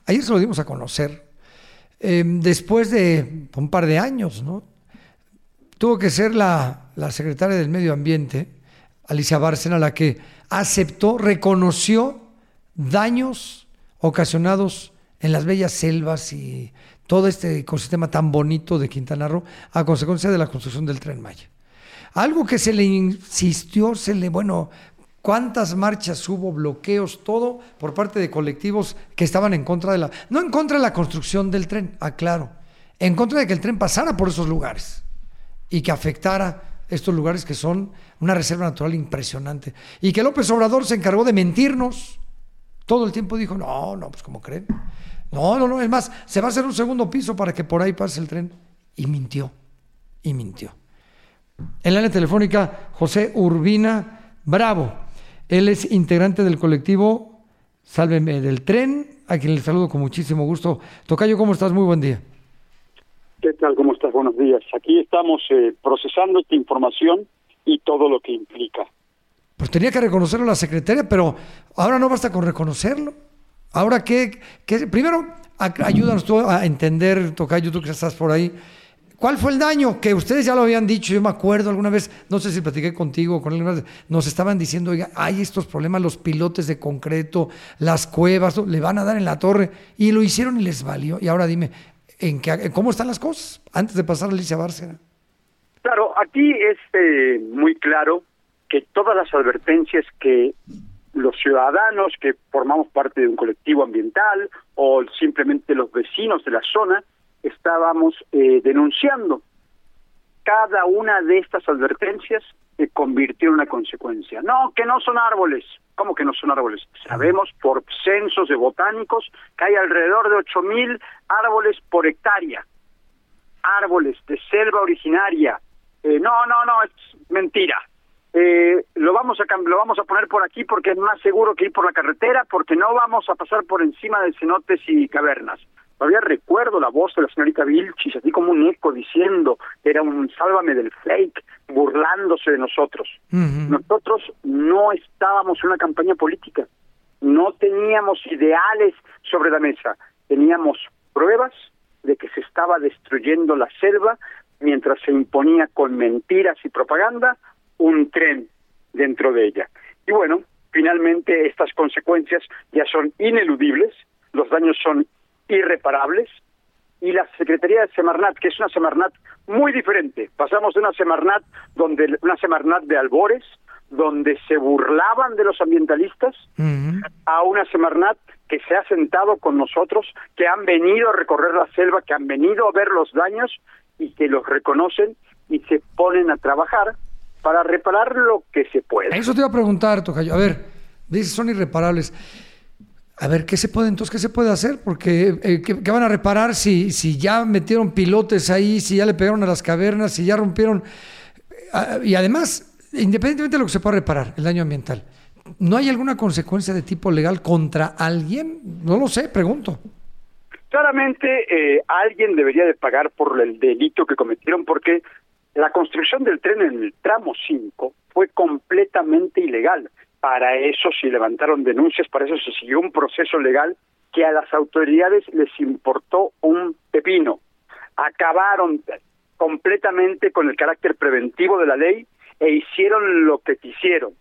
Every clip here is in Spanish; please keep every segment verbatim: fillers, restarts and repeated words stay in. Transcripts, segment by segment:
ayer se lo dimos a conocer, eh, después de un par de años, ¿no? Tuvo que ser la, la secretaria del Medio Ambiente, Alicia Bárcena, la que aceptó, reconoció daños ocasionados en las bellas selvas y todo este ecosistema tan bonito de Quintana Roo a consecuencia de la construcción del Tren Maya. Algo que se le insistió, se le, bueno, cuántas marchas hubo, bloqueos, todo por parte de colectivos que estaban en contra de la, no en contra de la construcción del tren, aclaro, en contra de que el tren pasara por esos lugares y que afectara estos lugares que son una reserva natural impresionante. Y que López Obrador se encargó de mentirnos. Todo el tiempo dijo, no, no, pues ¿cómo creen? No, no, no, es más, se va a hacer un segundo piso para que por ahí pase el tren. Y mintió, y mintió. En la línea telefónica, José Urbina Bravo. Él es integrante del colectivo Sálveme del Tren, a quien le saludo con muchísimo gusto. Tocayo, ¿cómo estás? Muy buen día. ¿Qué tal? ¿Cómo estás? Buenos días. Aquí estamos eh, procesando esta información y todo lo que implica. Pues tenía que reconocerlo la secretaria, pero ahora no basta con reconocerlo. Ahora, ¿qué? qué primero, a, ayúdanos tú a entender, Tocayo, tú que estás por ahí. ¿Cuál fue el daño? Que ustedes ya lo habían dicho, yo me acuerdo alguna vez, no sé si platiqué contigo o con él, nos estaban diciendo, oiga, hay estos problemas, los pilotes de concreto, las cuevas, le van a dar en la torre, y lo hicieron y les valió. Y ahora dime, ¿en qué, cómo están las cosas? Antes de pasar a Alicia Bárcena. Claro, aquí es eh, muy claro que todas las advertencias que los ciudadanos que formamos parte de un colectivo ambiental o simplemente los vecinos de la zona estábamos eh, denunciando, cada una de estas advertencias se convirtió en una consecuencia. No, que no son árboles. ¿Cómo que no son árboles? Sabemos por censos de botánicos que hay alrededor de ocho mil árboles por hectárea. Árboles de selva originaria. Eh, no, no, no, es mentira. Eh, lo vamos a lo vamos a poner por aquí porque es más seguro que ir por la carretera, porque no vamos a pasar por encima de cenotes y cavernas. Todavía recuerdo la voz de la señorita Vilchis, así como un eco diciendo que era un sálvame del flake, burlándose de nosotros. Uh-huh. Nosotros no estábamos en una campaña política, no teníamos ideales sobre la mesa, teníamos pruebas de que se estaba destruyendo la selva mientras se imponía con mentiras y propaganda un tren dentro de ella. Y bueno, finalmente estas consecuencias ya son ineludibles, los daños son irreparables, y la Secretaría de Semarnat, que es una Semarnat muy diferente, pasamos de una Semarnat donde una Semarnat de albores, donde se burlaban de los ambientalistas, uh-huh, a una Semarnat que se ha sentado con nosotros, que han venido a recorrer la selva, que han venido a ver los daños y que los reconocen y se ponen a trabajar para reparar lo que se puede. Eso te iba a preguntar, Tocayo. A ver, dices son irreparables. A ver, ¿qué se puede entonces? ¿Qué se puede hacer? Porque eh, ¿qué, ¿qué van a reparar si, si ya metieron pilotes ahí, si ya le pegaron a las cavernas, si ya rompieron? Eh, y además, independientemente de lo que se pueda reparar, el daño ambiental, ¿no hay alguna consecuencia de tipo legal contra alguien? No lo sé, pregunto. Claramente eh, alguien debería de pagar por el delito que cometieron, porque la construcción del tren en el tramo cinco fue completamente ilegal. Para eso se levantaron denuncias, para eso se siguió un proceso legal que a las autoridades les importó un pepino. Acabaron completamente con el carácter preventivo de la ley e hicieron lo que quisieron.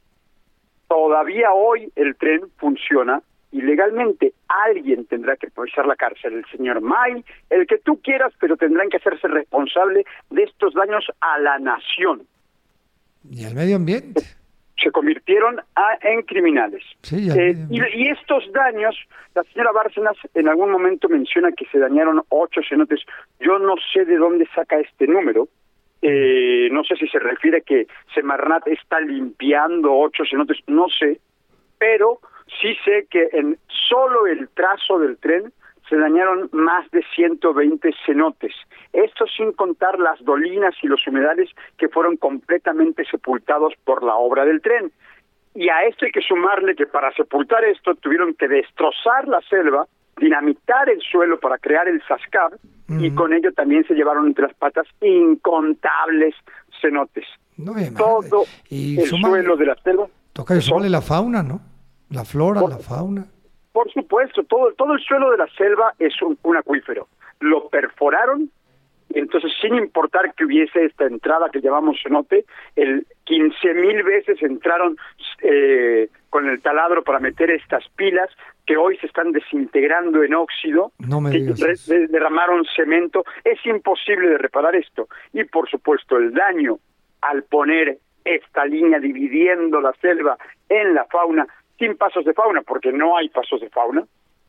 Todavía hoy el tren funciona ilegalmente. Alguien tendrá que pisar la cárcel, el señor May, el que tú quieras, pero tendrán que hacerse responsable de estos daños a la nación. Y al medio ambiente. Se convirtieron a, en criminales. Sí, eh, y, y estos daños, la señora Bárcenas en algún momento menciona que se dañaron ocho cenotes. Yo no sé de dónde saca este número. Eh, no sé si se refiere a que Semarnat está limpiando ocho cenotes, no sé, pero sí sé que en solo el trazo del tren se dañaron más de ciento veinte cenotes. Esto sin contar las dolinas y los humedales que fueron completamente sepultados por la obra del tren. Y a esto hay que sumarle que para sepultar esto tuvieron que destrozar la selva, dinamitar el suelo para crear el Sascab, uh-huh, y con ello también se llevaron entre las patas incontables cenotes. No, bien, Todo y el suma, suelo de la selva. Toca y sumarle la fauna, ¿no? La flora, por, la fauna. Por supuesto, todo, todo el suelo de la selva es un, un acuífero. Lo perforaron, y entonces sin importar que hubiese esta entrada que llamamos cenote, el quince mil veces entraron eh, con el taladro para meter estas pilas que hoy se están desintegrando en óxido, no me que digas re, eso. de, derramaron cemento. Es imposible de reparar esto. Y por supuesto el daño al poner esta línea dividiendo la selva en la fauna, sin pasos de fauna, porque no hay pasos de fauna,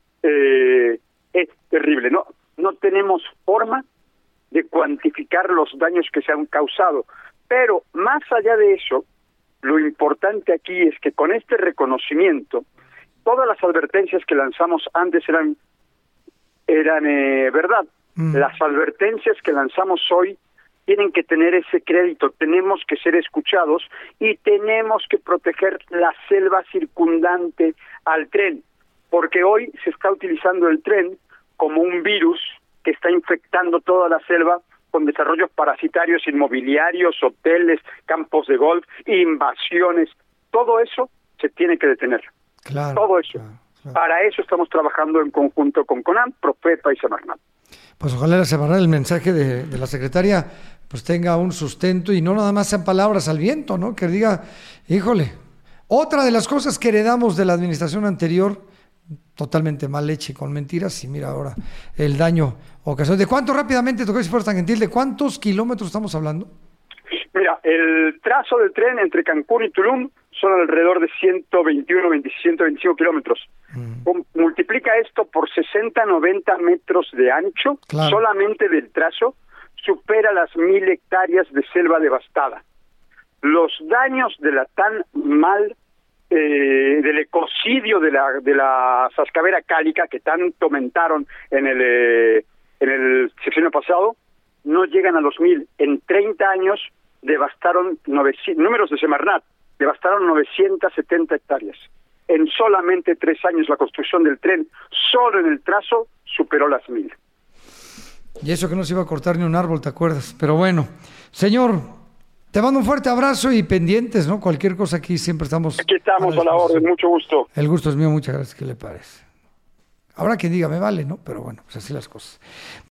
eh, es terrible. No, no tenemos forma de cuantificar los daños que se han causado. Pero más allá de eso, lo importante aquí es que con este reconocimiento, todas las advertencias que lanzamos antes eran, eran eh, verdad. Mm. Las advertencias que lanzamos hoy tienen que tener ese crédito, tenemos que ser escuchados y tenemos que proteger la selva circundante al tren, porque hoy se está utilizando el tren como un virus que está infectando toda la selva con desarrollos parasitarios inmobiliarios, hoteles, campos de golf, invasiones. Todo eso se tiene que detener. Claro, todo eso. Claro, claro. Para eso estamos trabajando en conjunto con CONAM, Profepa y Semarnat. Pues ojalá la Semarnat, el mensaje de, de la secretaria, pues tenga un sustento y no nada más sean palabras al viento, ¿no? Que diga, híjole, otra de las cosas que heredamos de la administración anterior, totalmente mal hecha y con mentiras, y mira ahora el daño ocasionado. ¿De cuánto rápidamente, tocó si fueras tan gentil, de cuántos kilómetros estamos hablando? Mira, el trazo del tren entre Cancún y Tulum son alrededor de ciento veintiuno, ciento veinticinco kilómetros. Mm. Multiplica esto por sesenta, noventa metros de ancho, claro. Solamente del trazo, supera las mil hectáreas de selva devastada. Los daños de la tan mal, eh, del ecocidio de la de la sascavera cálica que tanto aumentaron en el eh, en el sexenio pasado, no llegan a los mil. En treinta años devastaron, novecientos, números de Semarnat, devastaron novecientas setenta hectáreas. En solamente tres años la construcción del tren, solo en el trazo, superó las mil. Y eso que no se iba a cortar ni un árbol, ¿te acuerdas? Pero bueno, señor, te mando un fuerte abrazo y pendientes, ¿no? Cualquier cosa aquí siempre estamos... Aquí estamos a, a la orden, mucho gusto. El gusto es mío, muchas gracias, ¿qué le parece? Habrá quien diga, me vale, ¿no? Pero bueno, pues así las cosas.